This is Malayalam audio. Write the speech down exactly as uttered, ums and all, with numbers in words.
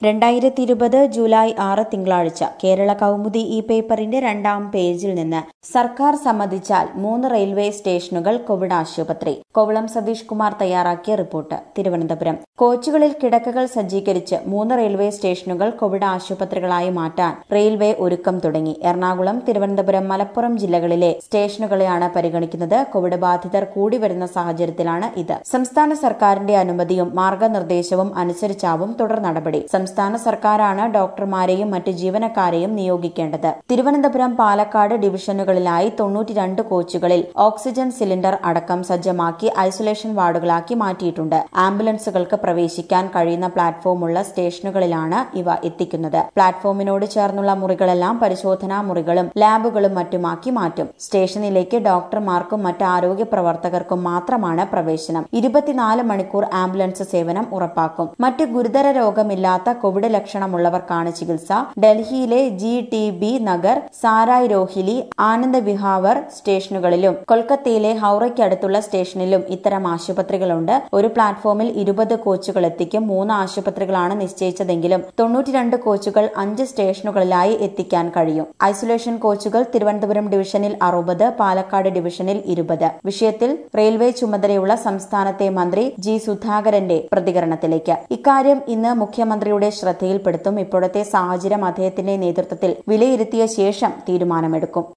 രണ്ടായിരത്തി ഇരുപത് ജൂലൈ ആറ് തിങ്കളാഴ്ച കേരള കൗമുദി ഈ പേപ്പറിന്റെ രണ്ടാം പേജിൽ നിന്ന് സർക്കാർ സമ്മതിച്ചാൽ മൂന്ന് റെയിൽവേ സ്റ്റേഷനുകൾ കോവിഡ് ആശുപത്രി. കോവളം സതീഷ് കുമാർ തയ്യാറാക്കിയ റിപ്പോർട്ട്. തിരുവനന്തപുരം. കോച്ചുകളിൽ കിടക്കകൾ സജ്ജീകരിച്ച് മൂന്ന് റെയിൽവേ സ്റ്റേഷനുകൾ കോവിഡ് ആശുപത്രികളായി മാറ്റാൻ റെയിൽവേ ഒരുക്കം തുടങ്ങി. എറണാകുളം, തിരുവനന്തപുരം, മലപ്പുറം ജില്ലകളിലെ സ്റ്റേഷനുകളെയാണ് പരിഗണിക്കുന്നത്. കോവിഡ് ബാധിതർ കൂടി വരുന്ന സാഹചര്യത്തിലാണ് ഇത്. സംസ്ഥാന സർക്കാരിന്റെ അനുമതിയും മാർഗനിർദ്ദേശവും അനുസരിച്ചാവും തുടർ നടപടി. സംസ്ഥാന സർക്കാരാണ് ഡോക്ടർമാരെയും മറ്റ് ജീവനക്കാരെയും നിയോഗിക്കേണ്ടത്. തിരുവനന്തപുരം, പാലക്കാട് ഡിവിഷനുകളിലായി തൊണ്ണൂറ്റിരണ്ട് കോച്ചുകളിൽ ഓക്സിജൻ സിലിണ്ടർ അടക്കം സജ്ജമാക്കി ഐസൊലേഷൻ വാർഡുകളാക്കി മാറ്റിയിട്ടുണ്ട്. ആംബുലൻസുകൾക്ക് പ്രവേശിക്കാൻ കഴിയുന്ന പ്ലാറ്റ്ഫോമുള്ള സ്റ്റേഷനുകളിലാണ് ഇവ എത്തിക്കുന്നത്. പ്ലാറ്റ്ഫോമിനോട് ചേർന്നുള്ള മുറികളെല്ലാം പരിശോധനാ മുറികളും ലാബുകളും മറ്റുമാക്കി മാറ്റും. സ്റ്റേഷനിലേക്ക് ഡോക്ടർമാർക്കും മറ്റ് ആരോഗ്യ പ്രവർത്തകർക്കും മാത്രമാണ് പ്രവേശനം. ഇരുപത്തിനാല് മണിക്കൂർ ആംബുലൻസ് സേവനം ഉറപ്പാക്കും. മറ്റ് ഗുരുതര രോഗമില്ലാത്ത കോവിഡ് ലക്ഷണമുള്ളവർക്കാണ് ചികിത്സ. ഡൽഹിയിലെ G T B Nagar, Sarai Rohili, Anand Vihar സ്റ്റേഷനുകളിലും കൊൽക്കത്തയിലെ ഹൌറയ്ക്കടുത്തുള്ള സ്റ്റേഷനിലും ഇത്തരം ആശുപത്രികളുണ്ട്. ഒരു പ്ലാറ്റ്ഫോമിൽ ഇരുപത് കോച്ചുകൾ എത്തിക്കും. മൂന്ന് ആശുപത്രികളാണ് നിശ്ചയിച്ചതെങ്കിലും തൊണ്ണൂറ്റിരണ്ട് കോച്ചുകൾ അഞ്ച് സ്റ്റേഷനുകളിലായി എത്തിക്കാൻ കഴിയും. ഐസൊലേഷൻ കോച്ചുകൾ തിരുവനന്തപുരം ഡിവിഷനിൽ അറുപത്, പാലക്കാട് ഡിവിഷനിൽ ഇരുപത്. വിഷയത്തിൽ റെയിൽവേ ചുമതലയുള്ള സംസ്ഥാനത്തെ മന്ത്രി ജി സുധാകരന്റെ പ്രതികരണത്തിലേക്ക്. ഇക്കാര്യം ഇന്ന് മുഖ്യമന്ത്രിയുടെ ശ്രദ്ധയിൽപ്പെടുത്തും. ഇപ്പോഴത്തെ സാഹചര്യം അദ്ദേഹത്തിന്റെ നേതൃത്വത്തിൽ വിലയിരുത്തിയ ശേഷം തീരുമാനമെടുക്കും.